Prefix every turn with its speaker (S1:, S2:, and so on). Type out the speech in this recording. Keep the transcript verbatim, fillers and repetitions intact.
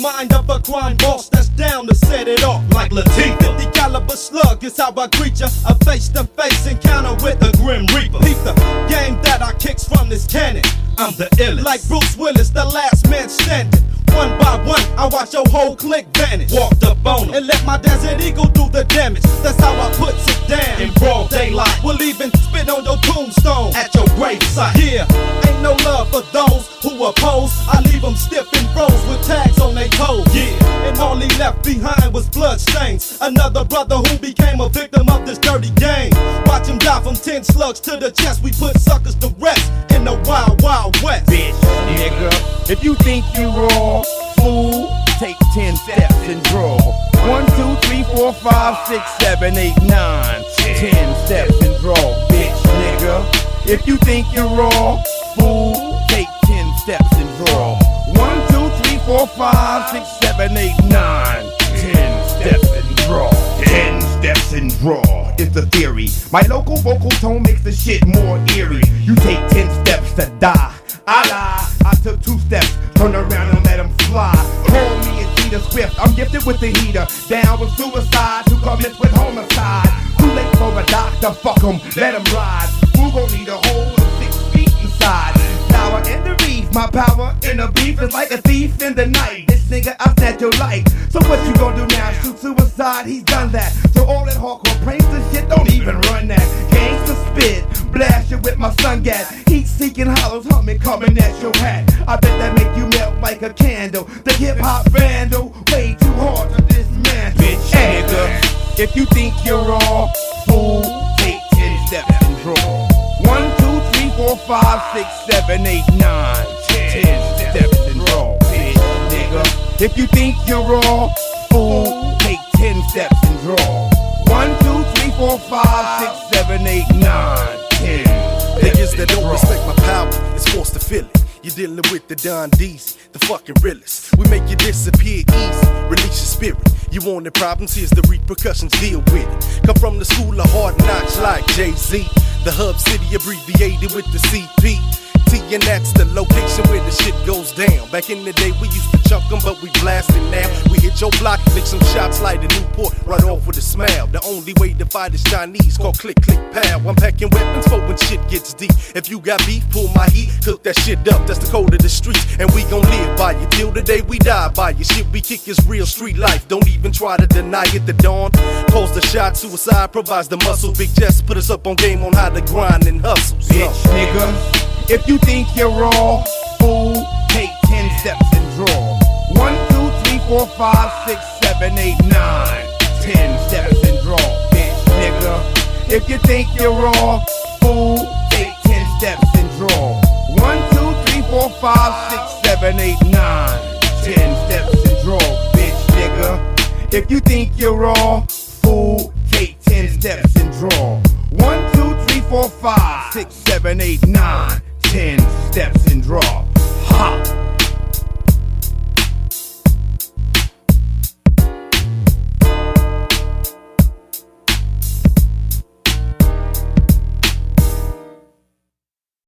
S1: mind of a crime boss that's down to set it off like Latifah. fifty caliber slug is how I greet ya. A face-to-face encounter with the Grim Reaper. Peep the game that I kicks from this cannon. I'm the illest. Like Bruce Willis, the last man standing. One by one, I watch your whole clique vanish. Walked up on them and let my Desert Eagle do the damage. That's how I puts it down in broad daylight. We'll even spit on your tombstone at your gravesite. Yeah, ain't no love for those who oppose. I leave them stiff and froze with tags on their toes. Yeah, and all he left behind was blood stains. Another brother who became a victim of this dirty game. Watch him die from ten slugs to the chest. We put suckers to rest in the wild, wild west.
S2: Bitch, nigga, if you think you raw, fool, take ten steps and draw. One, two, three, four, five, six, seven, eight, nine. Ten steps and draw, bitch, nigga. If you think you're raw, fool, take ten steps and draw. One, two, three, four, five, six, seven, eight, nine. Ten steps and draw. Ten steps and draw is the theory. My local vocal tone makes the shit more eerie. You take ten steps to die. I lie, I took two steps, turn around and let him fly. Call me a Jeter Swift, I'm gifted with the heater. Down with suicide, to commit with homicide. Too late for a doctor, fuck him, let him ride. Who gon' need a hole of six feet inside? Power in the reef, my power in the beef is like a thief in the night. This nigga, I snatch your life. So what you gon' do now? Shoot suicide, he's done that. So all that hardcore prankster shit, don't even run that. Gangsta spit, blast you with my sun gas. Heat seeking hollows, humming, coming at your hat. I bet that make you melt like a candle. The hip hop vandal, way too hard to dismantle. Bitch, nigga, if you think you're raw, fool, take ten steps and draw. One, two, three, four, five, six, seven, eight, nine. Ten steps and draw, bitch, nigga. If you think you're raw, fool, take ten steps and draw. One, two, three, four, five, six, seven, eight, nine, ten.
S3: Niggas that don't respect my power is forced to feel it. You're dealing with the Don D's, the fucking realest. We make you disappear easy, release your spirit. You want the problems, here's the repercussions, deal with it. Come from the school of hard knocks like Jay-Z. The hub city abbreviated with the C P. And that's the location where the shit goes down. Back in the day we used to chunk them, but we blasting now. We hit your block, lick some shots like a Newport, right off with a smile. The only way to fight is Chinese, called click, click, pow. I'm packing weapons for when shit gets deep. If you got beef, pull my heat, cook that shit up, that's the code of the streets. And we gon' live by you, till the day we die by you. Shit we kick is real street life, don't even try to deny it. The dawn calls the shot, suicide provides the muscle. Big Jess put us up on game on how to grind and hustle. So.
S2: Bitch, nigga, if you think you're raw, fool, take ten steps and draw. One, two, three, four, five, six, seven, eight, nine. Ten steps and draw, bitch, nigga. If you think you're raw, fool, take ten steps and draw. One, two, three, four, five, six, seven, eight, nine. Ten steps and draw, bitch, nigga. If you think you're raw, fool, take ten steps and draw. One, two, three, four, five, six, seven, eight, nine. Ten steps and draw. Ha!